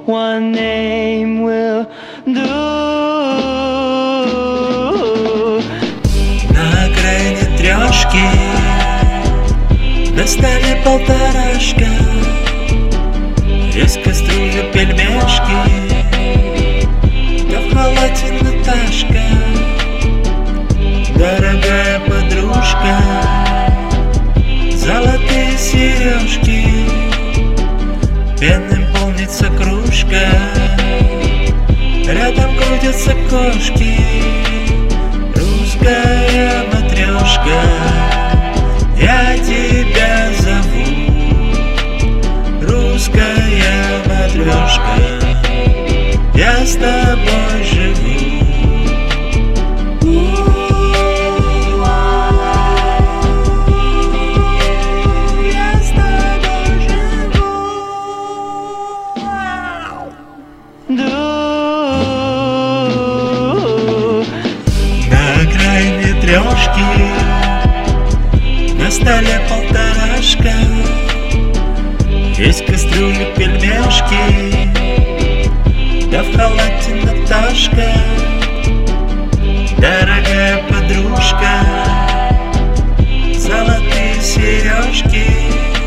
one name will do. На окраине трешки на столе полторашка, из кастрюли пельмешки, да в халате Наташка. Дорогая подружка, золотые сережки, пенным полнится кружка, рядом крутятся кошки. Русская матрешка, я тебя зову. Русская матрешка, я с тобой живу. На окраине трешки на столе полторашка, есть кастрюли пельмешки, да в халате Наташка. Дорогая подружка, золотые сережки,